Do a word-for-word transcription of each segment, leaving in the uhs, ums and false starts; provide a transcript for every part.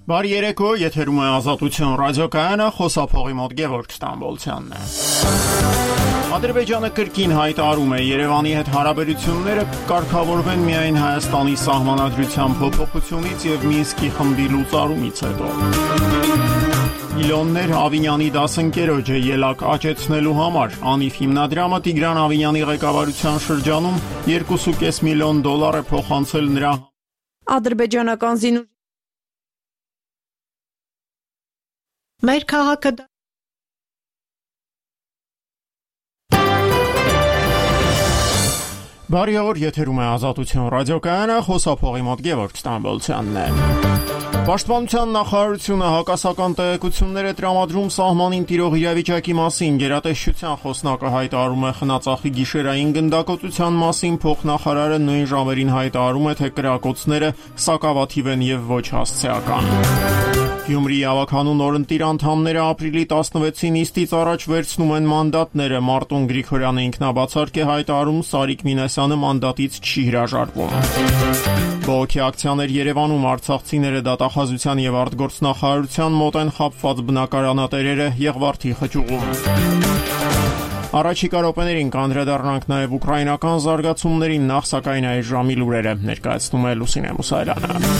Բարի երեկո, եթերում է Ազատություն ռադիոկայանը, խոսափողի մոտ Գևորգ Ստամբոլցյանն է։ Ադրբեջանը կրկին հայտարարում է Երևանի հետ հարաբերությունները կարգավորվեն միայն Հայաստանի սահմանադրության փոփոխությունից եւ Մինսկի խմբի լուծարումից հետո։ Միլիոններ Ավինյանի դասընկերոջը ելակ աճեցնելու համար Անիվ հիմնադրամը Տիգրան Ավինյանի ղեկավարության շրջանում երկու կόμμα պենս միլիոն դոլար է փոխանցել նրա ադրբեջանական զինու Մեր քաղաքը Բարի օր, եթերում է Ազատություն ռադիոկայանը, խոսափողի մոտ Գևորգ Ստամբոլցյանն է։ Պաշտպանության նախարարությունը հակասական տեղեկություններ է տրամադրում սահմանին տիրող իրավիճակի մասին։ Գերատեսչության խոսնակը հայտարարում է խնածախի գիշերային գնդակոծության մասին, փոխնախարարը նույն ժամերին հայտարարում է, թե կրակոցները սակավաթիվ են եւ ոչ հասցեական։ Գյումրիի ավականու նորընտիր անդամները ապրիլի տասնվեցին նիստից առաջ վերցնում են մանդատները։ Մարտուն Գրիգորյանը ինքնաբացարկ է հայտարարում, Սարիկ Մինասյանը մանդատից չի հրաժարվում։ Բողոքի ակցիաներ Երևանում, արցախցիները դատախազության եւ արտգործնախարարության մոտ են խաբված բնակարանատերերը Եղվարդի խճուղում։ Առաջիկա րոպեներին կանդրադառնանք նաև ուկրաինական զարգացումներին, նախ սակայն այս ժամի լուրերը ներկայացնում է Լուսինե Մուսայելյանը։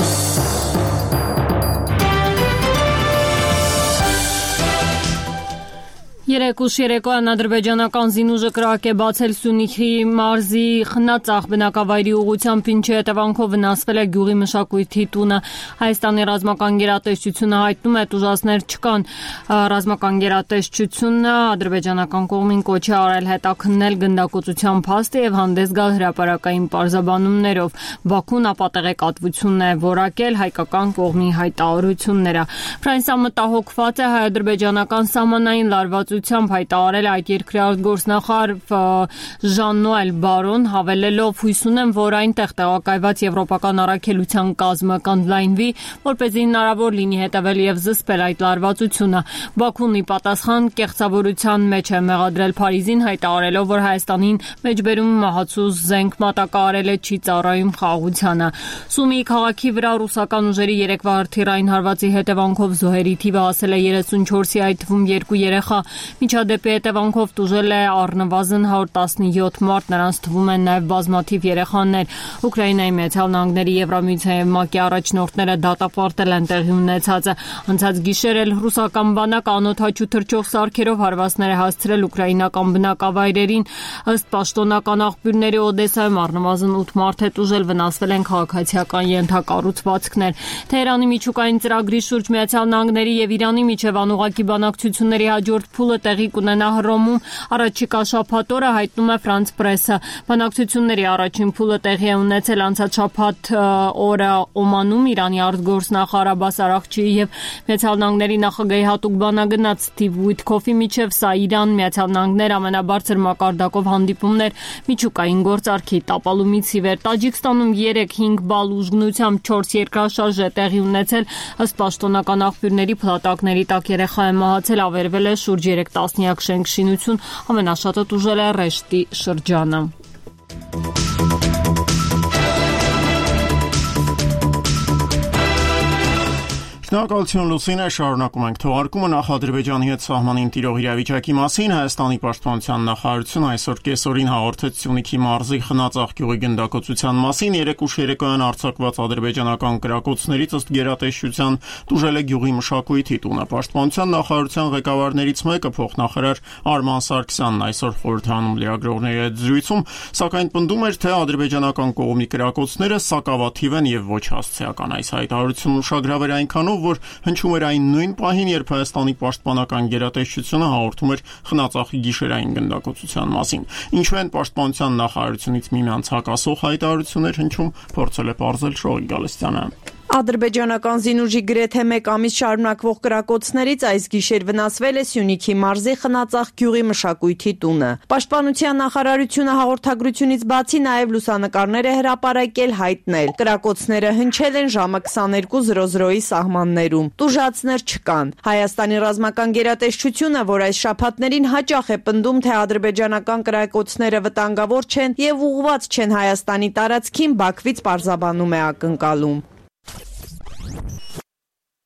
Երեկուշ երեկոյան ադրբեջանական զինուժը կրակ է բացել Սյունիքի մարզի Խնածախ բնակավայրի ուղղությամբ, ինչի հետևանքով վնասվել է գյուղի մշակույթի տունը։ Հայաստանի ռազմական գերատեսչությունը հայտնում է, ուժասներ չկան։ Ռազմական գերատեսչությունը ադրբեջանական կողմին կոչ է արել հետաքննել գնդակոծության փաստը եւ հանդես գալ հրապարակային պարզաբանումներով։ Բաքուն ապատեղեկատվություն է որակել հայկական կողմի հայտարարությունները։ Ֆրանսիան մտահոգված է հայ-ադրբեջանական սահմանային լարվածությամբ հայտարարել այդ երկրի արտգործնախարար Ժան-Նոել Բարոն, հավելելով հույս ունեմ, որ այնտեղ տեղակայված եվրոպական առաքելության կազմը կընդլայնվի, որպեսզի հնարավոր լինի հետևել եւ զսպել այդ լարվածությունը։ Բաքուն ի պատասխան կեղծավորության մեջ է մեղադրել Փարիզին, հայտարարելով, որ Հայաստանին մեջբերում մահացու զենք մատակարարել է չի ծառայում խաղաղությանը։ Սումիի քաղաքի վրա ռուսական ուժերի երեկվա հրթիռային հարվածի հետևանքով զոհերի թիվը հասել է երեսունչորսի, այդ թվում երկու երեխա։ Միջադեպի հետևանքով տուժել է առնվազն հարյուր տասնյոթ մարդ, նրանց թվում են նաև բազմաթիվ երեխաներ։ Ուկրաինայի Միացյալ Նահանգների, Եվրամիության եւ ՄԱԿ-ի առաջնորդները դատապարտել են տեղի ունեցածը։ Անցած գիշեր էլ ռուսական բանակը անօդաչու թռչող սարքերով հարվածներ է հասցրել ուկրաինական բնակավայրերին։ Ըստ պաշտոնական աղբյուրների Օդեսայում առնվազն ութ մարդ է տուժել, վնասվել են քաղաքացիական ենթակառուցվածքներ։ Թեհրանի միջուկային ծրագրի շուրջ Միացյալ Նահանգների եւ Իրանի միջև անուղղակի բանակցությունների հաջորդ փուլը տեղի կունենա Հռոմում առաջիկա շաբաթ օրը, հայտնում է Ֆրանս պրեսը։ Բանակցությունների առաջին փուլը տեղի է ունեցել անցած շաբաթ օրը Օմանում։ Իրանի արտգործնախարար Աբբաս Արաղչիի եւ Միացյալ Նահանգների նախագահի հատուկ բանագնաց Սթիվ Ուիթքոֆի միջև սա Իրան, Միացյալ Նահանգներ ամենաբարձր մակարդակով հանդիպումներ միջուկային գործարքի տապալումից ի վեր։ Տաջիկստանում երեք հինգ բալ ուժգնությամբ չորս երկրաշարժ է տեղի ունեցել։ Ըստ պաշտոնական աղբյուրների փլատակների տակ երեխա է մահացել, ավերվել է շուրջ երեք տասնյակ շենք-շինություն, ամենաշատը տուժել է Ռեշտի շրջանը։ Շնորհակալություն Լուսինե, շարունակում ենք թողարկումը նախ Ադրբեջանի հետ սահմանին տիրող իրավիճակի մասին։ Հայաստանի պաշտպանության նախարարությունը այսօր կեսօրին հաղորդեց Սյունիքի մարզի Խնածախ գյուղի գնդակոծության մասին։ Երեկուշ երեկոյան արձակված ադրբեջանական կրակոցներից ըստ գերատեսչության տուժել է գյուղի մշակույթի տունը։ Պաշտպանության նախարարության ղեկավարներից մեկը փոխնախարար Արման Սարգսյանն այսօր խորհրդանում լրագրողների հետ զրույցում, սակայն պնդում էր, թե ադրբեջանական կողմի կրակոցները սակավաթիվ են եւ ոչ հասցեական։ Այս հայտարարությունն ուշագրավ էր այնքանով, որ հնչում էր այն նույն պահին, երբ Հայաստանի պաշտպանական գերատեսչությունը հաղորդում էր Խնածախի գիշերային գնդակոծության մասին։ Ինչու են պաշտպանության նախարարությունից միմյանց հակասող հայտարարություններ հնչում, փորձել է պարզել Շողիկ Գալստյանը։ Ադրբեջանական զինուժի գրեթե մեկ ամիս շարունակվող կրակոցներից այս գիշեր վնասվել է Սյունիքի մարզի Խնածախ գյուղի մշակույթի տունը։ Պաշտպանության նախարարությունը հաղորդագրությունից բացի նաև լուսանկարներ է հրապարակել, հայտնել. կրակոցները հնչել են ժամը քսաներկու զրո զրոյի սահմաններում։ Տուժածներ չկան։ Հայաստանի ռազմական գերատեսչությունը, որ այս շաբաթներին հաճախ է պնդում, թե ադրբեջանական կրակոցները վտանգավոր չեն եւ ուղղված չեն Հայաստանի տարածքին, Բաքվից պարզաբանում է ակնկալում։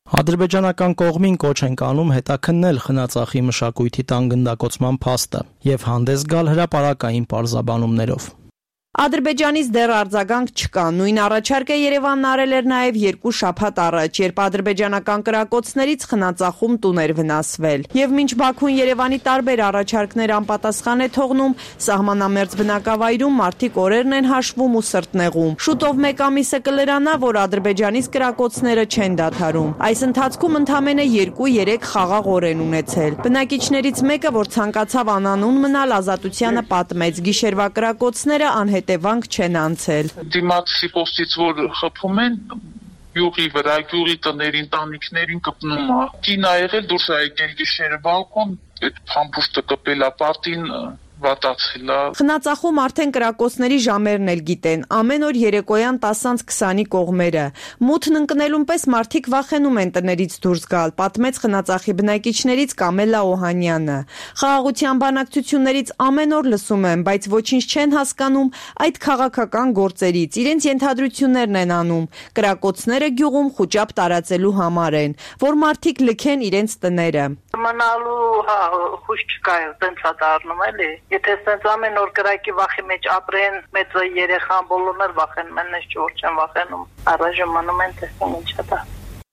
Ադրբեջանական կողմին կոչ են անում հետաքննել Խնածախի մշակույթի տան գնդակոծման փաստը եւ հանդես գալ հրապարակային պարզաբանումներով։ Ադրբեջանից դեռ արձագանք չկա։ Նույն առաջարկը Երևանն արել էր նաև երկու շաբաթ առաջ, երբ ադրբեջանական կրակոցներից Խնածախում տուներ վնասվել։ Եվ մինչ Բաքուն Երևանի տարբեր առաջարկներ անպատասխան է թողնում, սահմանամերձ բնակավայրում մարդիկ օրերն են հաշվում ու սրտնեղում։ Շուտով մեկ ամիսը կլրանա, որ Ադրբեջանից կրակոցները չեն դադարում։ Այս ընթացքում ընդամենը երկու-երեք խաղաղ օր են ունեցել։ Բնակիչներից մեկը, որ ցանկացավ անանուն մնալ, Ազատությանը պատմեց՝ գիշերվա կրակոցները անհետ Տևանք չեն անցել։ Դիմացի պոստից, որ խփում են, յուղի վրա, յուղի տներին, տանիքներին կպնում է։ Կին ա եղել դուրս ա եկել գիշերը բալկոն, այդ փամփուշտը կպել ա պատին, վատացել է։ Խնածախում արդեն կրակոցների ժամերն էլ գիտեն, ամեն օր երեկոյան տասնից քսանի կողմերը։ Մութն ընկնելուն պես մարդիկ վախենում են տներից դուրս գալ, պատմեց Խնածախի բնակիչներից Կամելա Օհանյանը։ Խաղաղության բանակցություններից ամեն օր լսում են, բայց ոչինչ չեն հասկանում այդ քաղաքական գործերից, իրենց ենթադրություններն են անում։ Կրակոցները գյուղում խուճապ տարածելու համար են, որ մարդիկ լքեն իրենց տները։ Մնալու հա հույս չկա, տենց է դառնում էլի։ Եթե սենց ամեն օր կրակի վախի մեջ ապրեն, մեծը երեխան բոլորն էլ վախենում են, ես չոր չեմ վախենում։ Առայժմ մնում են տեսնում ինչ է դա։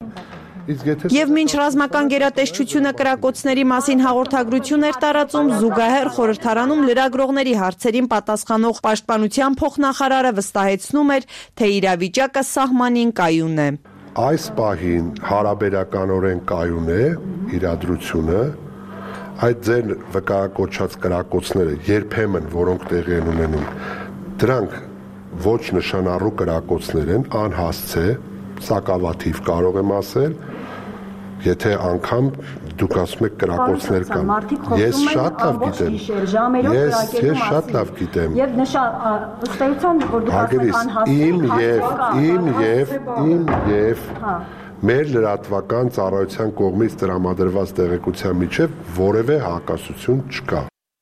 Եվ մինչ ռազմական գերատեսչությունը կրակոցների մասին հաղորդագրություն էր տարածում, զուգահեռ խորհրդարանում լրագրողների հարցերին պատասխանող պաշտպանության փոխնախարարը վստահեցնում էր, թե իրավիճակը սահմանին կայուն է։ Այս պահին հարաբերականորեն կայուն է իրադրությունը, այդ ձեր վկայակոչած կրակոցները երբեմն, որոնք տեղի են ունենում, դրանք ոչ նշանառու կրակոցներ են, անհասցե, սակավաթիվ կարող եմ ասել, եթե անգամ դուք ասում եք կրակոցներ կան։ Ես շատ լավ գիտեմ։ Ես ես շատ լավ գիտեմ։ Եվ ըստ էության, որ դուք ասում եք անհասցե, իմ եւ իմ եւ իմ եւ մեր լրատվական ծառայության կողմից տրամադրված տեղեկության միջև որևէ հակասություն չկա։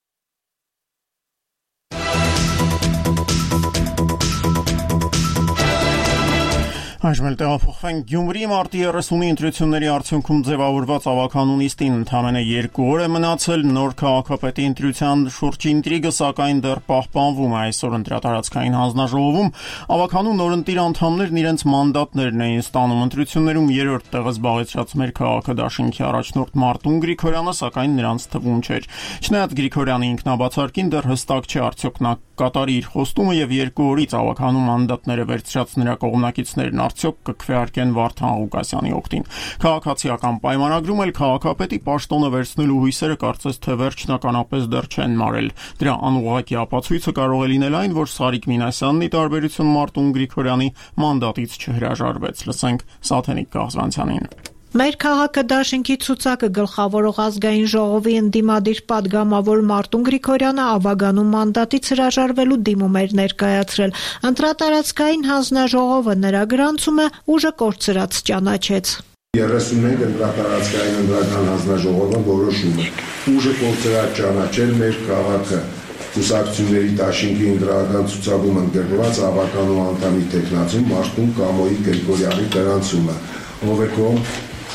Այժմ էլ տեղափոխվենք Գյումրի մարտի երեսունի ընտրությունների արդյունքում ձևավորված ավականու նիստին ընդամենը երկու օր է մնացել, նոր քաղաքապետի ընտրության շուրջ ինտրիգը սակայն դեռ պահպանվում է այսօր ընտրատարածքային հանձնաժողովում, ավականու նորընտիր անդամներն իրենց մանդատներն էին ստանում ընտրություններում երրորդ տեղը զբաղեցրած մեր քաղաքադաշինքի առաջնորդ Մարտուն Գրիգորյանը սակայն նրանց թվում չէր։ Չնայած Գրիգորյանի ինքնաբացարկին դեռ հստակ չէ արդյոք նա կատարի իր խոստումը եւ երկու օրից ավականու մանդատները վերցրած նրա կողմնակիցներն արդյոք կքվեարկեն Վարդան Ղուկասյանի օգտին։ Քաղաքացիական պայմանագրում էլ քաղաքապետի պաշտոնը վերցնելու հույսերը կարծես թե վերջնականապես դեռ չեն մարել։ Դրա անուղղակի ապացույցը կարող է լինել այն, որ Սարիկ Մինասյանն ի տարբերություն Մարտուն Գրիգորյանի մանդատից չհրաժարվեց։ Լսենք Սաթենիկ Գազրանցյանին։ Մեր քաղաքադաշինքի ցուցակը գլխավորող ազգային ժողովի ընդդիմադիր падգամավոր Մարտուն Գրիգորյանը ավագանու մանդատից հրաժարվելու դիմում էր ներկայացրել։ Ընտրատարածքային հանձնաժողովը նրա գրանցումը ուժը կորցրած ճանաչեց։ երեսունմեկ ընտրատարածքային ընտրական հանձնաժողովը որոշում է ուժը կորցրած ճանաչել մեր քաղաքը կուսակցությունների դաշինքի ընտրական ցուցակում ընդգրկված ավականու անդամի տեխնացու Մարտուն Կամոյի Գրիգորյանի գրանցումը, ով է կողմ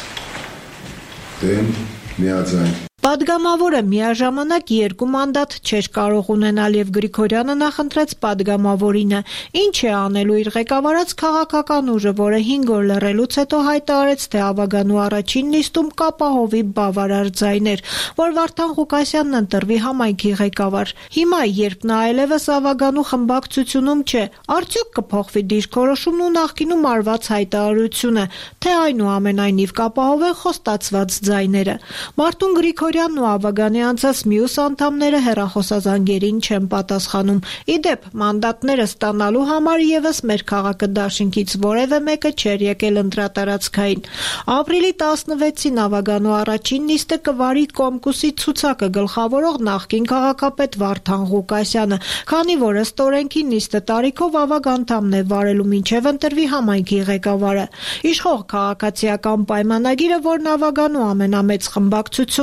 դեմ միաձայն։ Պատգամավորը միաժամանակ երկու մանդատ չէր կարող ունենալ եւ Գրիգորյանը նախընտրեց պատգամավորինը։ Ինչ է անելու իր ղեկավարած քաղաքական ուժը, որը հինգ օր լռելուց հետո հայտարարեց, թե ավագանու առաջին նիստում կապահովի բավարար ձայներ, որ Վարդան Ղուկասյանն ընտրվի համայնքի ղեկավար։ Հիմա, երբ նա այլևս ավագանու խմբակցությունում չէ, արդյոք կփոխվի դիրքորոշումն ու նախկինում արված հայտարարությունը, թե այնուամենայնիվ կապահովեն խոստացված ձայները։ Մարտուն Գրիգորյանը ու ավագանի անցած մյուս անդամները հեռախոսազանգերին չեն պատասխանում։ Իդեպ, մանդատները ստանալու համար եւս մեր քաղաքադաշինքից որևէ մեկը չէր եկել ընտրատարածքային։ Ապրիլի տասնվեցին ավագանու առաջին նիստը կվարի Կոմկուսի ցուցակը գլխավորող նախկին քաղաքապետ Վարդան Ղուկասյանը, քանի որ ըստ օրենքի նիստը տարիքով ավագ անդամն է վարելու մինչև ընտրվի համայնքի ղեկավարը։ Իշխող քաղաքացիական պայմանագիրը, որն ավագանու ամենամեծ խմբակցությունն է,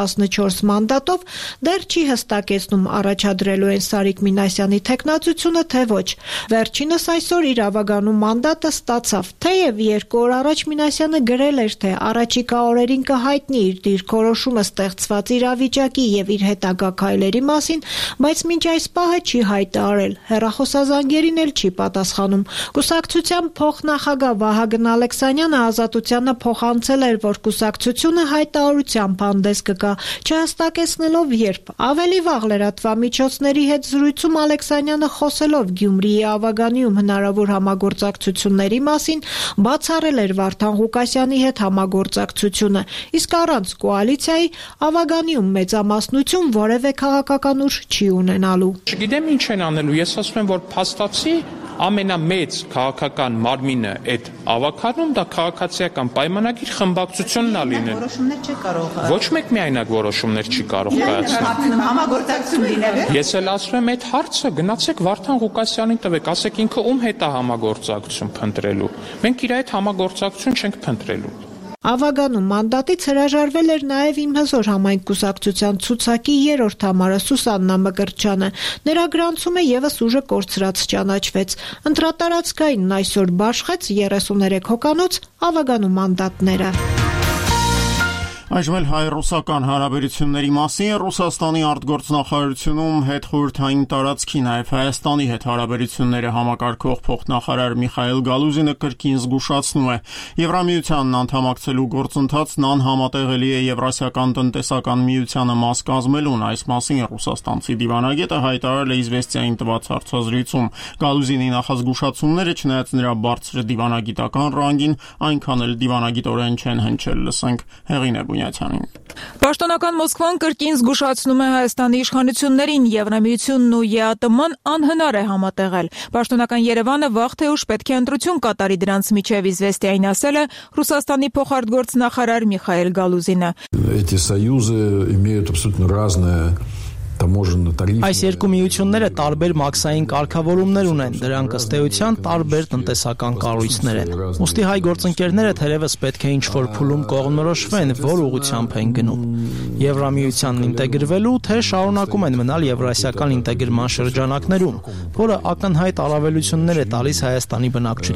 տասնչորս մանդատով, դեռ չի հստակեցնում առաջադրելու են Սարիկ Մինասյանի թեկնածությունը, թե ոչ։ Վերջինս այսօր իր ավագանու մանդատը ստացավ, թեև երկու օր առաջ Մինասյանը գրել էր, թե առաջիկա օրերին կհայտնի իր դիրքորոշումը ստեղծված իրավիճակի եւ իր հետագա քայլերի մասին, բայց մինչ այս պահը չի հայտարարել, հեռախոսազանգերին էլ չի պատասխանում։ Կուսակցության փոխնախագահ Վահագն Ալեքսանյանը Ազատությանը փոխանցել էր, որ կուսակցությունը հայտարարությամբ հանդես կգա, չհստակեցնելով երբ։ Ավելի վաղ լրատվամիջոցների հետ զրույցում Ալեքսանյանը խոսելով Գյումրիի ավագանիում հնարավոր համագործակցությունների մասին բացառել էր Վարդան Ղուկասյանի հետ համագործակցությունը, իսկ առանց կոալիցիայի ավագանիում մեծամասնություն որևէ քաղաքական ուժ չի ունենալու։ Չգիտեմ ինչ են անելու, ես ասում եմ, որ փաստացի ամենամեծ քաղաքական մարմինը այդ ավականում դա քաղաքացիական պայմանագիր խմբակցությունն է լինել։ Որոշումներ չի կարող։ Ոչ մեկ միայնակ որոշումներ չի կարող կայացնել։ Համագործակցություն լինել է։ Ես էլ ասում եմ այդ հարցը գնացեք Վարդան Ղուկասյանին տվեք, ասեք ինքը ում հետ է համագործակցություն փնտրելու։ Մենք իր հետ համագործակցություն չենք փնտրելու։ Ավագանու մանդատից հրաժարվել էր նաև Իմ հզոր համայնք կուսակցության ցուցակի երրորդ համարը Սուսաննա Մկրտչյանը։ Նրա գրանցումը եւս ուժը կորցրած ճանաչվեց։ Ընտրատարածքային այսօր բաշխեց երեսուներեք հոկանոց ավագանու մանդատները։ Այժմ էլ հայ-ռուսական հարաբերությունների մասին Ռուսաստանի արտգործնախարարությունում հետխորհրդային տարածքի, նաև Հայաստանի հետ հարաբերությունները համակարգող փոխնախարար Միխայել Գալուզինը կրկին զգուշացնում է, Եվրամիությանն անդամակցելու գործընթացն անհամատեղելի է Եվրասիական տնտեսական միությանը մաս կազմելուն։ Այս մասին ռուսաստանցի դիվանագետը հայտարարել է Իզվեստիային տված հարցազրույցում։ Գալուզինի նախազգուշացումները, չնայած նրա բարձր դիվանագիտական ռանգին, այնքան էլ դիվանագիտորեն չեն հնչել, լսենք Հեղինե Պաշտոնական Մոսկվան կրկին զգուշացնում է Հայաստանի իշխանություններին, Եվրամիությունն ու ԵԱՏՄ-ն անհնար է համատեղել։ Պաշտոնական Երևանը վաղ թե ուշ պետք է ընտրություն կատարի դրանց միջև, Իզվեստիային ասել է Ռուսաստանի փոխարտգործնախարար Միխայել Գալուզինը։ Эти союзы имеют абсолютно разное Այս երկու միությունները տարբեր մաքսային կարգավորումներ ունեն, դրանք ըստ էության տարբեր տնտեսական կառույցներ են։ Ուստի հայ գործընկերները թերևս պետք է ինչ-որ փուլում կողմնորոշվեն, որ ուղղությամբ են գնում։ Եվրամիությանն ինտեգրվելու, թե շարունակում են մնալ եվրասիական ինտեգրման շրջանակներում, որը ակնհայտ առավելություններ է տալիս Հայաստանի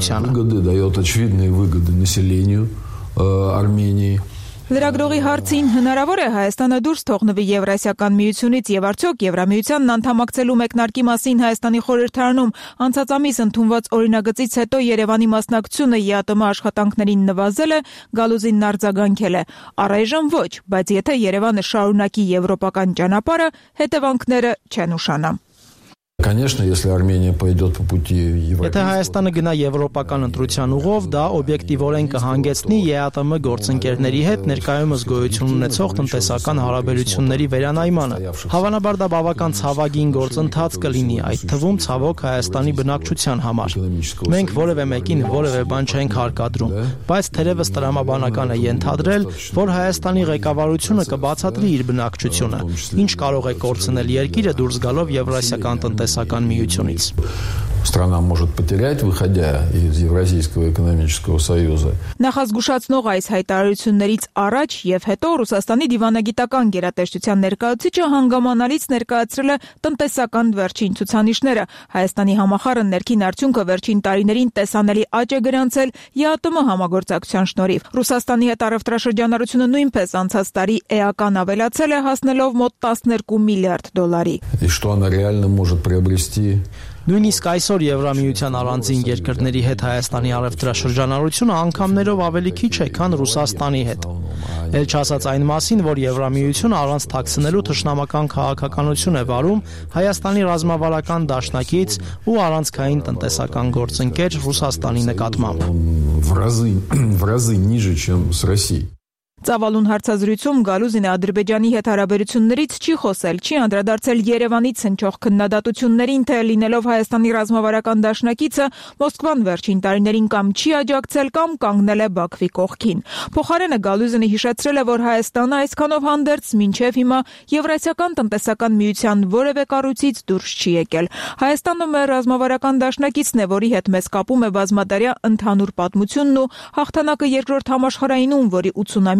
բնակչությանը։ Լրագրողի հարցին հնարավոր է Հայաստանը դուրս թողնվի Եվրասիական միությունից եւ արդյոք Եվրամիությանն անդամակցելու մեկնարկի մասին Հայաստանի խորհրդարանում անցած ամիս ընդունված օրինագծից հետո Երևանի մասնակցությունը ԵԱՏՄ աշխատանքներին նվազել է, Գալուզինն արձագանքել է. Առայժմ ոչ, բայց եթե Երևանը շարունակի եվրոպական ճանապարհը, հետևանքները չեն ուշանա։ Конечно, если Армения пойдет по пути Европы. Եթե Հայաստանը գնա եվրոպական ընտրության ուղով, դա օբյեկտիվորեն կհանգեցնի ԵԱՏՄ գործընկերների հետ ներկայումս գոյություն ունեցող տնտեսական հարաբերությունների վերանայմանը։ Հավանաբար դա բավական ցավագին գործընթաց կլինի, այդ թվում ցավոք Հայաստանի բնակչության համար։ Մենք որևէ մեկին որևէ բան չենք հարկադրում, բայց թերևս տրամաբանական է ենթադրել, որ Հայաստանի ղեկավարությունը կբացատրի իր բնակչությունը, ինչ կարող է կորցնել երկիրը դուրս գալով Եվրասիական տնտեսական միությունից։ Страна может потерять, выходя из Евразийского экономического союза. Նախազգուշացնող այս հայտարարություններից առաջ եւ հետո Ռուսաստանի դիվանագիտական գերատեսչության ներկայացուցիչը հանգամանալից ներկայացրել է տնտեսական վերջին ցուցանիշները։ Հայաստանի համախառն ներքին արդյունքը վերջին տարիներին տեսանելի աճ է գրանցել ԵԱՏՄ համագործակցության շնորհիվ։ Ռուսաստանի հետ առևտրաշրջանառությունը նույնպես անցած տարի էական ավելացել է, հասնելով մոտ տասներկու միլիարդ դոլարի։ И что она реально может приобрести? Նույնիսկ այսօր Եվրամիության առանձին երկրների հետ Հայաստանի առևտրաշրջանառությունը անգամներով ավելի քիչ է, քան Ռուսաստանի հետ։ Էլ չասած այն մասին, որ Եվրամիությունը առանց թաքցնելու թշնամական քաղաքականություն է վարում Հայաստանի ռազմավարական դաշնակից ու առանցքային տնտեսական գործընկեր Ռուսաստանի նկատմամբ։ В разы, в разы ниже, чем с Россией. Ծավալուն հարցազրույցում Գալուզինը Ադրբեջանի հետ հարաբերություններից չի խոսել, չի անդրադարձել Երևանից հնչող քննադատություններին, թե լինելով Հայաստանի ռազմավարական դաշնակիցը Մոսկվան վերջին տարիներին կամ չի աջակցել կամ կանգնել է Բաքվի կողքին։ Փոխարենը Գալուզինը հիշեցրել է, որ Հայաստանը այսքանով հանդերձ մինչև հիմա Եվրասիական տնտեսական միության որևէ կառույցից դուրս չի եկել։ Հայաստանը մեր ռազմավարական դաշնակիցն է, որի հետ մեզ կապում է բազմադարյա ընդհանուր պատմությունն ու հաղթանակը երկրորդ համաշխարհայինում, որի ութսունամյա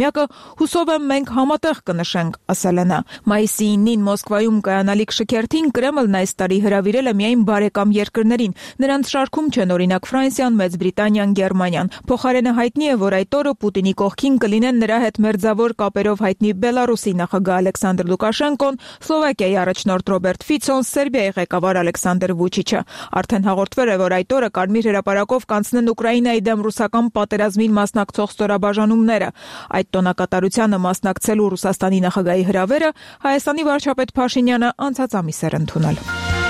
օրինակը, հուսով եմ մենք համատեղ կնշենք, ասել է նա։ Մայիսի ինին Մոսկվայում կայանալիք շքերթին Կրեմլն այս տարի հրավիրել է միայն բարեկամ երկրներին։ Նրանց շարքում չեն օրինակ Ֆրանսիան, Մեծ Բրիտանիան, Գերմանիան։ Փոխարենը հայտնի է, որ այդ օրը Պուտինի կողքին կլինեն նրա հետ մերձավոր կապերով հայտնի Բելարուսի նախագահ Ալեքսանդր Լուկաշենկոն, Սլովակիայի առաջնորդ Ռոբերտ Ֆիցոն, Սերբիայի ղեկավար Ալեքսանդր Վուչիչը։ Արդեն հաղորդվել է, որ այդ օրը Կարմիր հրապարակով կանցնեն Ուկրաինայի դեմ ռուսական պատերազմին մասնակցող ստորաբաժանումները։ Այդ տոնակատարությանը մասնակցելու Ռուսաստանի նախագահի հրավերը Հայաստանի վարչապետ Փաշինյանը անցած ամիս էր ընդունել։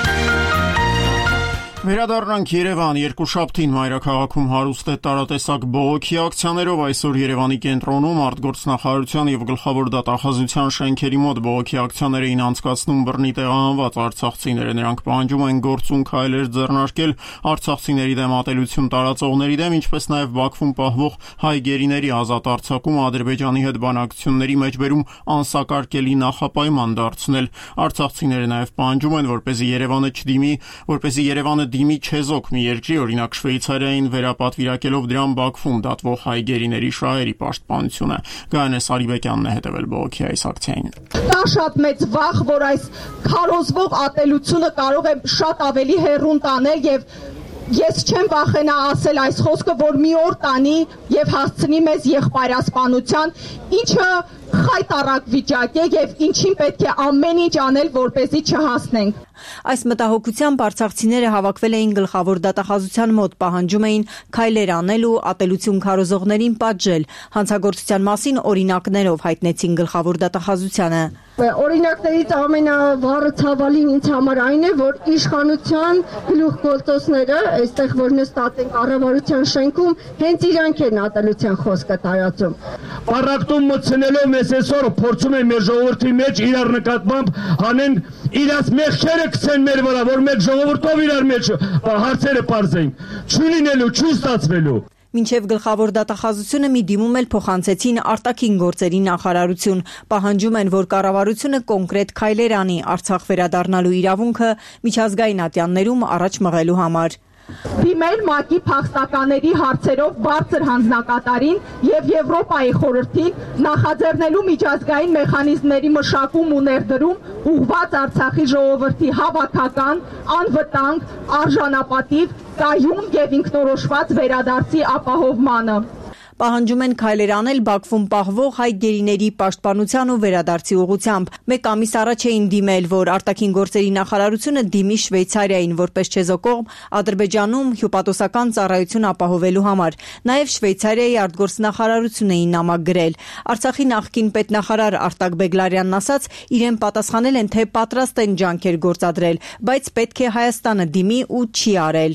Վերադառնանք Երևան, երկուշաբթին մայրաքաղաքում հարուստ է տարատեսակ բողոքի ակցիաներով այսօր Երևանի կենտրոնում արտգործնախարարության եւ գլխավոր դատախազության շենքերի մոտ բողոքի ակցիաներ էին անցկացնում բռնի տեղահանված արցախցիները, նրանք պահանջում են գործուն քայլեր ձեռնարկել արցախցիների դեմ ատելություն տարածողների դեմ, ինչպես նաեւ Բաքվում պահվող հայ գերիների ազատ արձակումը Ադրբեջանի հետ բանակցությունների մեջբերում անսակարկելի նախապայման դարձնել։ Արցախցիները նաեւ պահանջում են, որպեսզի Երևանը չդիմի, որպեսզի Երևանը դիմի չեզոք մի երկրի, օրինակ Շվեյցարիային վերապատվիրակելով դրան Բաքվում դատվող հայ գերիների շահերի պաշտպանությունը։ Գայանե Սարիբեկյանն է հետևել բողոքի այս ակցիային։ Կա շատ մեծ վախ, որ այս քարոզվող ատելությունը կարող է շատ ավելի հեռուն տանել եւ ես չեմ վախենա ասել այս խոսքը, որ մի օր տանի եւ հասցնի մեզ եղբայրասպանության, ինչը խայտառակ վիճակ է եւ ինչին պետք է ամեն ինչ անել, որպեսզի չհասնենք։ Այս մտահոգությամբ արցախցիները հավաքվել էին գլխավոր դատախազության մոտ, պահանջում էին քայլեր անել ու ատելություն քարոզողներին պատժել։ Հանցագործության մասին օրինակներով հայտնեցին գլխավոր դատախազությանը։ Օրինակներից ամենավառը ցավալին ինձ համար այն է, որ իշխանության գլուխգործոցները, այստեղ որ նստած են կառավարության շենքում, հենց իրանք են ատելության խոսքը տարածում։ Պարակտում մտցնելով մեզ այսօր փորձում են մեր ժողովրդի մեջ իրար նկատմամբ հանեն իրաց մեղքերը գցեն մեր վրա, որ մեր ժողովրդով իրար մեջ հարցերը պարզեն։ Չլինելու, չստացվելու։ Մինչև գլխավոր դատախազությունը մի դիմում էլ փոխանցեցին արտաքին գործերի նախարարություն, պահանջում են, որ կառավարությունը կոնկրետ քայլեր անի Արցախ վերադառնալու իրավունքը միջազգային ատյաններում առաջ մղելու համար։ Դիմել ՄԱԿ-ի փախստականների հարցերով բարձր հանձնակատարին եւ Եվրոպայի խորհրդին նախաձեռնելու միջազգային մեխանիզմների մշակում ու ներդրում ուղղված Արցախի ժողովրդի հավաքական, անվտանգ, արժանապատիվ, կայուն եւ ինքնորոշված վերադարձի ապահովմանը։ Պահանջում են քայլեր անել Բաքվում պահվող հայ գերիների պաշտպանության ու վերադարձի ուղղությամբ։ Մեկ ամիս առաջ էին դիմել, որ արտաքին գործերի նախարարությունը դիմի Շվեյցարիային որպես չեզոքող Ադրբեջանում հյուպատոսական ծառայություն ապահովելու համար։ Նաև Շվեյցարիայի արտգործնախարարություն էին նամակ գրել։ Արցախի նախկին պետնախարար Արտակ Բեգլարյանն ասաց, իրեն պատասխանել են, թե պատրաստ են ջանքեր գործադրել, բայց պետք է Հայաստանը դիմի ու չի արել։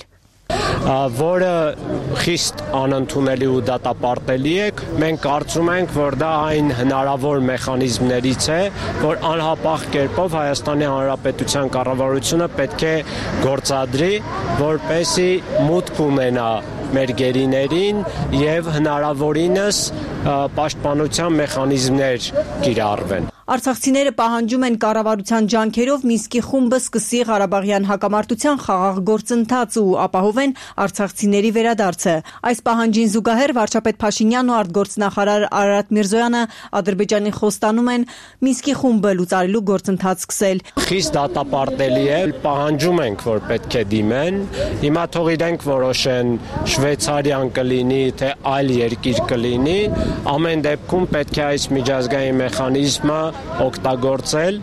Որը խիստ անընդունելի ու դատապարտելի է, մենք կարծում ենք, որ դա այն հնարավոր մեխանիզմներից է, որ անհապաղ կերպով Հայաստանի Հանրապետության կառավարությունը պետք է գործադրի, որպեսզի մուտք ունենա մեր գերիներին եւ հնարավորինս պաշտպանության մեխանիզմներ կիրառվեն։ Արցախցիները պահանջում են կառավարության ջանքերով Մինսկի խումբը սկսի Ղարաբաղյան հակամարտության խաղաղ գործընթաց ու ապահովեն արցախցիների վերադարձը։ Այս պահանջին զուգահեռ վարչապետ Փաշինյանն ու արտգործնախարար Արարատ Միրզոյանը Ադրբեջանի խոստանում են Մինսկի խումբը լուծարելու գործընթաց սկսել։ Խիստ դատապարտելի է, պահանջում ենք, որ պետք է դիմեն։ Հիմա թող իրենք որոշեն Շվեյցարիան կլինի, թե այլ երկիր կլինի, ամեն դեպքում պետք է այս միջազգային մեխանիզմը օգտագործել։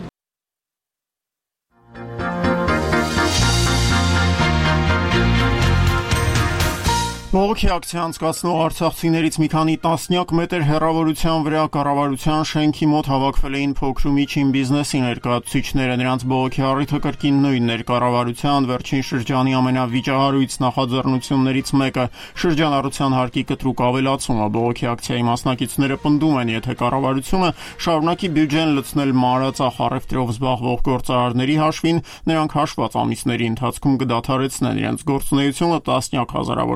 Բողոքի ակցիա անցկացնող արցախցիներից մի քանի տասնյակ մետր հեռավորության վրա կառավարության շենքի մոտ հավաքվել էին փոքր ու միջին բիզնեսի ներկայացուցիչները, նրանց բողոքի առիթը կրկին նույնն էր, կառավարության վերջին շրջանի ամենավիճահարույց նախաձեռնություններից մեկը շրջանառության հարկի կտրուկ ավելացումը։ Բողոքի ակցիայի մասնակիցները պնդում են, եթե կառավարությունը շարունակի բյուջեն լցնել մանրածախ առևտրով զբաղվող գործարարների հաշվին, նրանք հաշված ամիսների ընթացքում կդադարեցնեն իրենց գործունեությունը, տասնյակ հազարավոր ընտանիք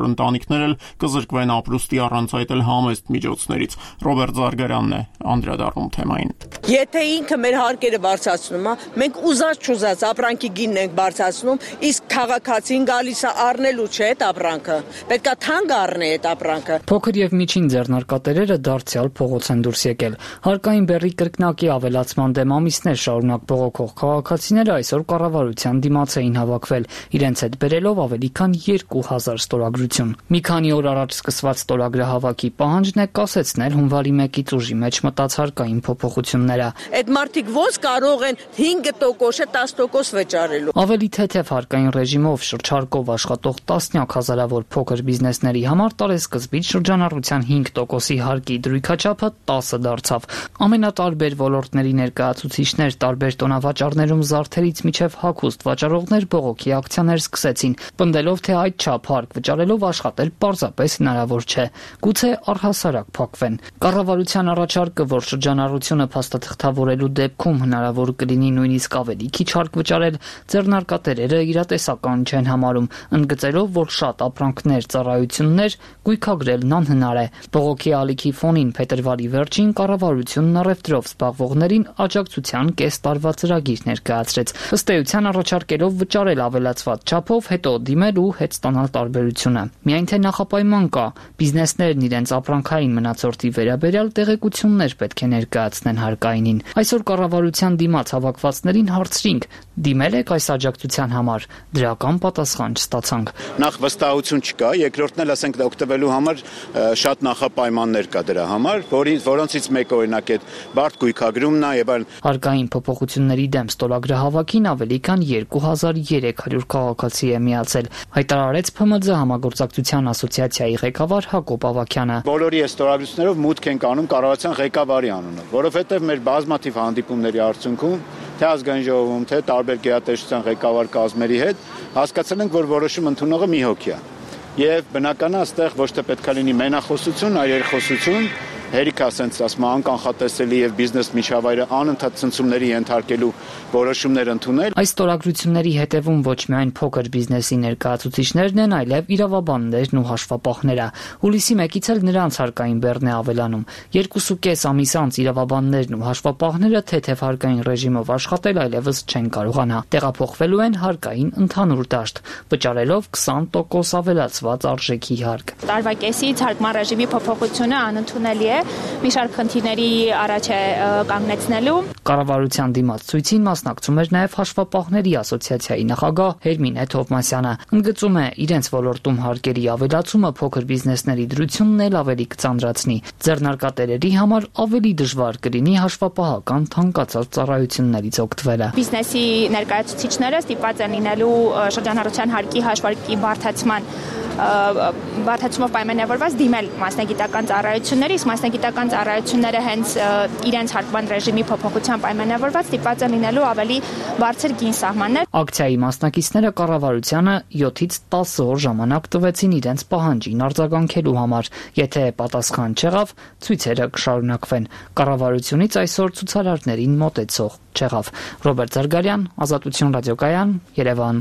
ընտանիքներ էլ կզրկվեն ապրուստի առանց այդ էլ համեստ միջոցներից։ Ռոբերտ Զարգարյանն է անդրադառնում թեմային։ Եթե ինքը մեր հարկերը բարձրացնում է, մենք ուզած չուզած ապրանքի գինն ենք բարձրացնում, իսկ քաղաքացին գալիս է առնելու չէ այդ ապրանքը։ Պետք է թանկ առնի այդ ապրանքը։ Փոքր եւ միջին ձեռնարկատերերը դարձյալ փողոց են դուրս եկել։ Հարկային բեռի կրկնակի ավելացման դեմ ամիսներ շարունակ բողոքող քաղաքացիները այսօր կառավարության դիմաց էին հավաքվել, իրենց հետ բերելով ավելի քան երկու հազար ստորագրություն։ Մի քանի օր առաջ սկսված ստորագրահավաքի պահանջն է կասեցնել հունվարի մեկից ուժի մեջ մտած հարկային փոփոխությունները։ Այդ մարդիկ ոնց կարող են հինգ տոկոսը դես տոկոս վճարելու։ Ավելի թեթև հարկային ռեժիմով շրջարկով աշխատող տասնյակ հազարավոր փոքր բիզնեսների համար տարեսկզբից շրջանառության հինգ տոկոսի հարկի դրույքաչափը տասը դարձավ։ Ամենատարբեր ոլորտների ներկայացուցիչներ տարբեր տոնավաճառներում զարդերից մինչև հագուստ վաճառողներ բողոքի ակցիաներ սկսեցին, պնդելով թե այդ չափ հարկ վճարելով աշխատել պարզապես հնարավոր չէ։ Գուցե առհասարակ փակվեն։ Կառավարության առաջարկը, որ շրջանառությունը փաստաթղթավորելու դեպքում հնարավոր կլինի նույնիսկ ավելի քիչ հարկ վճարել, ձեռնարկատերերը իրատեսական չեն համարում, ընդգծելով, որ շատ ապրանքներ, ծառայություններ գույքագրելն անհնար է։ Բողոքի ալիքի ֆոնին փետրվարի վերջին կառավարությունն առևտրով զբաղվողներին աջակցության կես տարվա ծրագիր ներկայացրեց, ըստ էության առաջարկելով վճարել ավելացված չափով, հետո դիմել ու հետ ստանալ տարբերությունը։ Միայն թե նախապայման կա, բիզնեսներն իրենց ապրանքային մնացորդի վերաբերյալ տեղեկություններ պետք է ներկայացնեն հարկայինին։ Այսօր կառավարության դիմաց հավաքվածներին հարցրինք՝ դիմել եք այս աջակցության համար, դրական պատասխան չստացանք։ Նախ վստահություն չկա, երկրորդն էլ ասենք օգտվելու համար շատ նախապայմաններ կա դրա համար, որոնցից մեկը օրինակ այդ բարդ գույքագրումն է եւ այլն։ Հարկային փոփոխությունների դեմ ստորագրահավաքին ավելի քան երկու հազար երեք հարյուր քաղաքացի է միացել, հայտարարեց Փ M Ձ համագործակցության ասոցիացիայի ղեկավար Հակոբ Ավագյանը։ Բոլորի այս ստորագրություններով մուտք ենք անում կառավարության ղեկավարի անունով, որովհետեւ մեր բազմաթիվ հանդիպումների արդյունքում թե ազգային ժողովում, թե տարբեր գերատեսչության ղեկավար կազմերի հետ հասկացել ենք, որ որոշում ընդունողը մի հոգի է։ Եվ բնականա այստեղ ոչ թե պետք է լինի մենախոսություն, այլ երկխոսություն, հերիք ասենց ասում անկանխատեսելի եւ բիզնես միջավայրը անընդհատ ցնցումների ենթարկելու որոշումներ ընդունել։ Այս ստորագրությունների հետևում ոչ միայն փոքր բիզնեսի ներկայացուցիչներն են, այլև իրավաբաններն ու հաշվապահները։ Հուլիսի մեկից էլ նրանց հարկային բեռն է ավելանում։ Երկուսուկես ամիս անց իրավաբաններն ու հաշվապահները թեթև հարկային ռեժիմով աշխատել այլևս չեն կարողանա։ Տեղափոխվելու են հարկային ընդհանուր դաշտ, վճարելով քսան տոկոս ավելացված արժեքի հարկ։ Տարվա կեսից հարկման ռեժիմի փոփոխությունը անընդունելի է, մի շարք խնդիրների առաջ է կանգնեցնելու։ Կառավարության դիմաց ցույցին մասնակցում էր նաև հաշվապահների ասոցիացիայի նախագահ Հերմինե Թովմասյանը։ Ընդգծում է, իրենց ոլորտում հարկերի ավելացումը փոքր բիզնեսների դրությունն էլ ավելի կծանրացնի։ Ձեռնարկատերերի համար ավելի դժվար կլինի հաշվապահական թանկացած ծառայություններից օգտվելը։ Բիզնեսի ներկայացուցիչները ստիպված են լինելու շրջանառության հարկի հաշվարկի բարդացման բարդացումով պայմանավորված դիմել մասնագիտական ծառայությունների, իսկ մասնագիտական ծառայությունները հենց իրենց հարկման ռեժիմի փոփոխության պայմանավորված ստիպված են լինելու ավելի բարձր գին սահմաններ։ Ակցիայի մասնակիցները կառավարությանը յոթից տասը օր ժամանակ տվեցին իրենց պահանջին արձագանքելու համար։ Եթե պատասխան չեղավ, ցույցերը կշարունակվեն։ Կառավարությունից այսօր ցուցարարներին մոտեցող չեղավ։ Ռոբերտ Զարգարյան, Ազատություն ռադիոկայան, Երևան։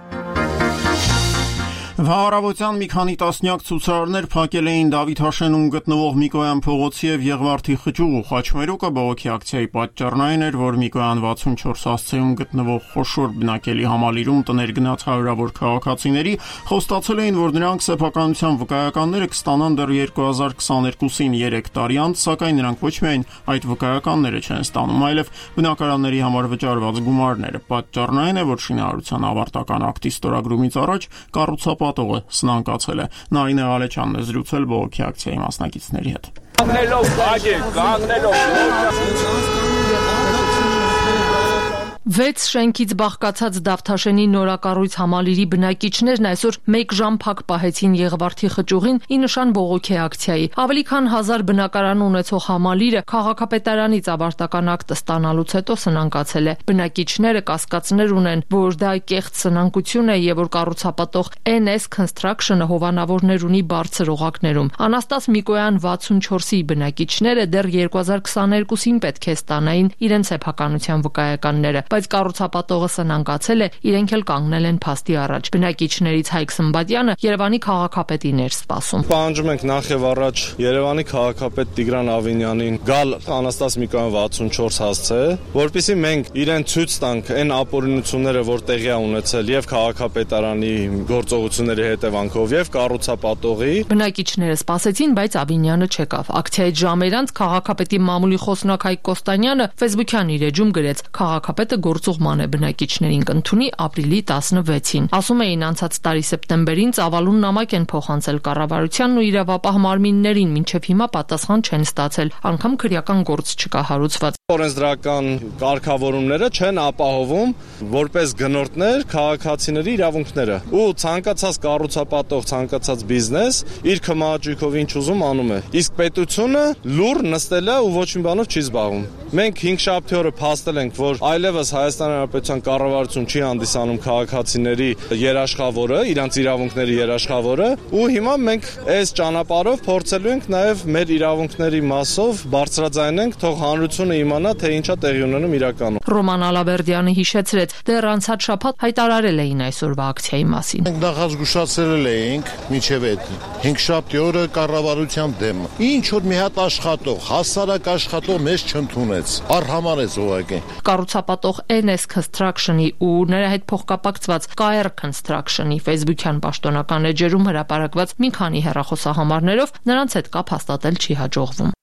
Վահարավոցյան մի քանի տասնյակ ցուցարարներ փակել էին Դավիթ Հաշենում գտնվող Միկոյան փողոցի եւ Եղվարդի խճուղ ու Խաչմերուկը բողոքի ակցիայի պատճառն այն էր, որ Միկոյան վաթսունչորս հասցեում գտնվող խոշոր բնակելի համալիրում տներ գնաց հարյուրավոր քաղաքացիների խոստացել էին, որ նրանք սեփականության վկայականները կստանան դեռ երկու հազար քսաներկուսին երեք տարի անց, սակայն նրանք ոչ միայն այդ վկայականները չեն ստանում, այլև բնակարանների համար վճարված գումարները։ Պատճառն այն է, որ շինարարության ավարտական ակտի ստորագրումից առաջ կառուցապատողը սնանկացել է։ Նարինե Ալեչյանն է զրուցել բողոքի ակցիայի մասնակիցների հետ։ Կանգնելով, աջեք, կանգնելով։ Վեց շենքից բաղկացած Դավթաշենի նորակառույց համալիրի բնակիչներն այսօր մեկ ժամ փակ պահեցին Եղվարդի խճուղին ի նշան բողոքի ակցիայի։ Ավելի քան հազար բնակարան ունեցող համալիրը քաղաքապետարանից ավարտական ակտը ստանալուց հետո սնանկացել է։ Բնակիչները կասկածներ ունեն, որ դա կեղծ սնանկություն է եւ որ կառուցապատող N S Construction-ը հովանավորներ ունի բարձր օղակներում։ Անաստաս Միկոյան վաթսունչորսի բնակիչները դեռ երկու հազար քսաներկուսին պետք է ստանային իրենց սեփականության վկայականները։ բայց կառուցապատողը սնանկացել է, իրենք էլ կանգնել են փաստի առաջ։ Բնակիչներից Հայկ Սմբատյանը Երևանի քաղաքապետին էր սպասում։ Պահանջում ենք նախ եւ առաջ Երևանի քաղաքապետ Տիգրան Ավինյանին գալ Անաստաս Միկոյան վաթսունչորս հասցե, որպեսզի մենք իրեն ցույց տանք այն ապօրինությունները, որ տեղի է ունեցել եւ քաղաքապետարանի գործողությունների հետևանքով եւ կառուցապատողի։ Բնակիչները սպասեցին, բայց Ավինյանը չեկավ։ Ակցիայից ժամեր անց քաղաքապետի մամուլի խոսնակ Հայկ Կոստանյանը Facebook-յան իր էջում գրեց. «Քաղաքապետը գործուղման է, բնակիչներին կընդունի ապրիլի տասնվեցին»։ Ասում էին, անցած տարի սեպտեմբերին ծավալուն նամակ են փոխանցել կառավարությանն ու իրավապահ մարմիններին, մինչև հիմա պատասխան չեն ստացել, անգամ քրեական գործ չկա հարուցված։ Օրենսդրական կարգավորումները չեն ապահովում որպես գնորդներ քաղաքացիների իրավունքները։ Ու ցանկացած կառուցապատող, ցանկացած բիզնես իր քմահաճույքով ինչ ուզում անում է։ Իսկ պետությունը լուր նստել է ու ոչ մի բանով չի զբաղվում։ Մենք հինգշաբթի օրը փաստել ենք, որ այլևս Հայաստանի Հանրապետության կառավարություն չի հանդիսանում քաղաքացիների երաշխավորը, իրանց իրավունքների երաշխավորը, ու հիմա մենք այս ճանապարհով փորձելու ենք նաև մեր իրավունքների մասով բարձրաձայնենք, թող հանրությունը իմանա, թե ինչա տեղի ունենում իրականում։ Ռոման Ալավերդյանը հիշեցրեց, դեռ անցած շաբաթ հայտարարել էին այսօրվա ակցիայի մասին։ Մենք նախազգուշացրել էինք միջև այդ հինգշաբթի օրը կառավարության դեմ։ Ինչ որ մի հատ աշխատող, հասարակ աշխատող մեզ չընդունեց, արհամարեց ուղղակի։ Կառուցապատող Էն Էս Construction-ի ու նրա հետ փոխկապակցված Կա Էր Construction-ի Facebook-յան պաշտոնական էջերում հրապարակված մի քանի հեռախոսահամարներով նրանց հետ կապ հաստատել չի հաջողվում։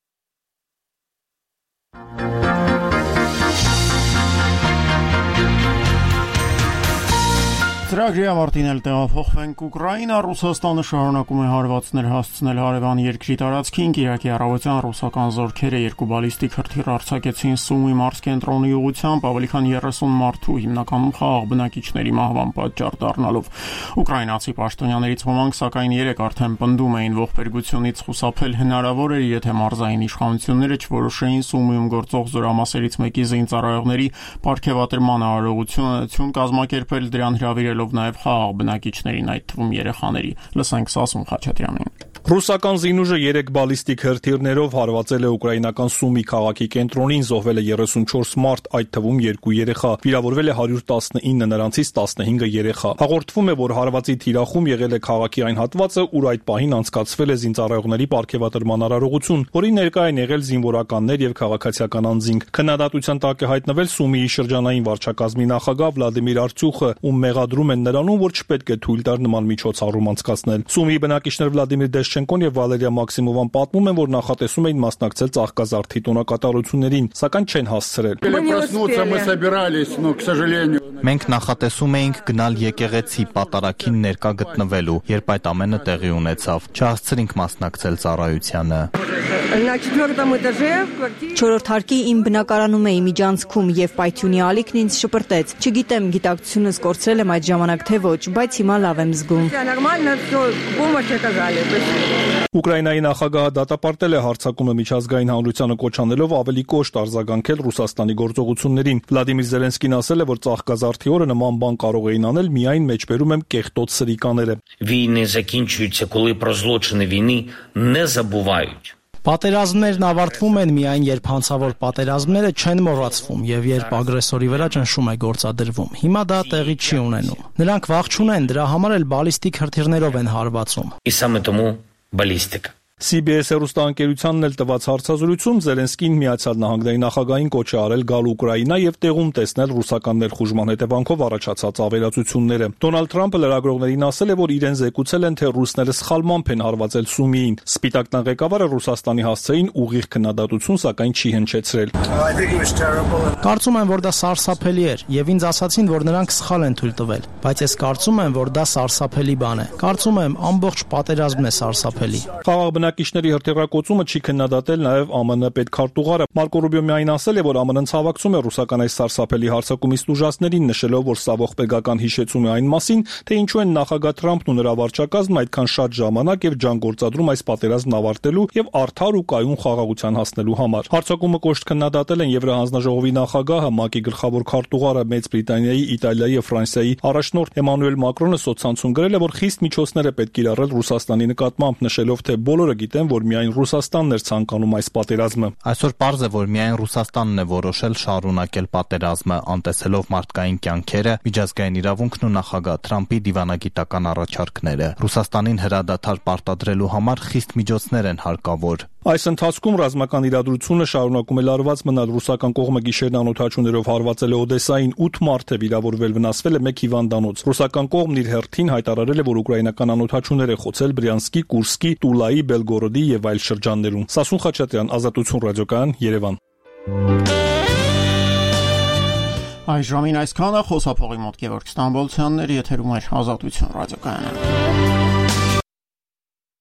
Ծրագրի ավարտին էլ տեղափոխվենք Ուկրաինա։ Ռուսաստանը շարունակում է հարվածներ հասցնել հարևան երկրի տարածքին։ Կիրակի առավոտյան ռուսական զորքերը երկու բալիստիկ հրթիռ արձակեցին Սումի մարզկենտրոնի ուղղությամբ, ավելի քան երեսուն մարդու, հիմնականում խաղաղ բնակիչների մահվան պատճառ դառնալով։ Ուկրաինացի պաշտոնյաներից ոմանք սակայն երեկ արդեն պնդում էին, ողբերգությունից խուսափել հնարավոր էր, եթե մարզային իշխանությունները չորոշեին Սումիում գործող զորամասերից մեկի զինծառայողների պարգևատրման արարողություն կազմակերպել, դրան հրավիրել նաև խաղաղ բնակիչներին, այդ թվում երեխաների։ Լսենք Սասուն Խաչատրյանին։ Ռուսական զինուժը երեք բալիստիկ հրթիռներով հարվածել է ուկրաինական Սումի քաղաքի կենտրոնին, զոհվել է երեսունչորս մարդ, այդ թվում երկու երեխա, վիրավորվել է հարյուր տասնինը, նրանցից տասնհինգը երեխա։ Հաղորդվում է, որ հարվածի թիրախում եղել է քաղաքի այն հատվածը, ուր այդ պահին անցկացվել է զինծառայողների պարգևատրման արարողություն, որին ներկա են եղել զինվորականներ եւ քաղաքացիական անձինք։ Քննադատության տակ է հայտնվել Սումիի շրջանային վարչակազմի նախագահ Վլադիմիր Արցյուխը, ում մեղադրում են նրանում, որ չպետք է թույլ տար նման միջոցառում անցկացնել։ Սումիի բնակիչներ Վլադիմիր Դեշչենկոն եւ Վալերիա Մաքսիմովան պատմում են, որ նախատեսում էին մասնակցել ծաղկազարդի տոնակատարություններին, սակայն չեն հասցրել։ Մենք նախատեսում էինք գնալ եկեղեցի պատարագին ներկա գտնվելու, երբ այդ ամենը տեղի ունեցավ, չհասցրինք մասնակցել ծառայությանը։ Չորրորդ հարկի իմ բնակարանում էի միջանցքում եւ պայթյունի ալիքն ինձ շպրտեց։ Չգիտեմ գիտակցությունս կորցրել եմ այդ ժամանակ թե ոչ, բայց հիմա լավ եմ զգում։ Ուկրաինայի նախագահը դատապարտել է հարձակումը միջազգային հանրությանը կոչանելով ավելի կոշտ արձագանքել Ռուսաստանի գործողություններին։ Վլադիմիր Զելենսկին ասել է, որ ծաղկազարդի օրը նման բան կարող էին անել միայն մեջբերում եմ կեղտոտ սրիկաները։ Війни закінчуються, коли про злочини війни не забувають. Պատերազմներն ավարտվում են միայն, երբ հանցավոր պատերազմները չեն մոռացվում եւ երբ ագրեսորի վրա ճնշում է գործադրվում։ Հիմա դա տեղի չի ունենում։ Նրանք վախ չունեն, դրա համար էլ բալիստիկ հրթիռներով են հարվածում։ І саме тому балістика. Սի Բի Էս հեռուստաընկերությանն էլ տված հարցազրույցում Զելենսկին Միացյալ Նահանգների նախագահին կոչ է արել գալ Ուկրաինա եւ տեղում տեսնել ռուսական ներխուժման հետևանքով առաջացած ավերածությունները։ Դոնալդ Թրամփը լրագրողներին ասել է, որ իրեն զեկուցել են, թե ռուսները սխալմամբ են հարվածել Սումիին։ Սպիտակ տան ղեկավարը Ռուսաստանի հասցեին ուղիղ քննադատություն սակայն չի հնչեցրել։ Կարծում եմ, որ դա սարսափելի էր եւ ինձ ասացին, որ նրանք սխալ են թույլ տվել, բայց ես կարծում եմ, որ դա սարսափելի բան է։ Կարծում եմ, ամբողջ պատերազմն է սարսափելի։ Խաղաղ բնակիչների հրթիռակոծումը չի քննադատել նաև Ամը Նե պետքարտուղարը։ Մարկո Ռուբիո միայն ասել է, որ Ամը Նեն ցավակցում է ռուսական այս սարսափելի հարձակումից տուժածներին, նշելով, որ սա ողբերգական հիշեցում է այն մասին, թե ինչու են նախագահ Թրամփն ու նրա վարչակազմն այդքան շատ ժամանակ եւ ջանք գործադրում այս պատերազմն ավարտելու եւ արդար ու կայուն խաղաղության հասնելու համար։ Հարձակումը կոշտ քննադատել են Եվրահանձնաժողովի նախագահը, ՄԱԿ-ի գլխավոր քարտուղարը, Մեծ Բրիտանիայի, Իտալիայի եւ Ֆրանսիայի առաջնորդ Էմանուել Մակրոնը սոցցանցում գրել է, որ խիստ միջոցներ է պետք կիրառել Ռուսաստանի նկատմամբ, նշելով, թե բոլորը գիտեն, որ միայն Ռուսաստանն էր ցանկանում այս պատերազմը։ Այսօր պարզ է, որ միայն Ռուսաստանն է որոշել շարունակել պատերազմը, անտեսելով մարդկային կյանքերը, միջազգային իրավունքն ու նախագահ Թրամփի դիվանագիտական առաջարկները։ Ռուսաստանին հրադադար պարտադրելու համար խիստ միջոցներ են հարկավոր։ Այս ընթացքում ռազմական իրադրությունը շարունակում է լարված մնալ։ Ռուսական կողմը գիշերն անօթաչուներով հարվածել է Օդեսային, ութ մարդ է վիրավորվել, վնասվել է մեկ հիվանդանոց։ Ռուսական կողմն իր հերթին հայտարարել է, որ ուկրաինական անօթաչուներ է խոցել Բրյանսկի, Կուրսկի, Տուլայի, Բելգորոդի եւ այլ շրջաններում։ Սասուն Խաչատրյան, Ազատություն ռադիոկայան, Երևան։ Այս ժամին այսքանը խոսափողի մոտ Գևորգ Ստամբոլցյանն էր, եթերում էր Ազատություն ռադիոկայանը։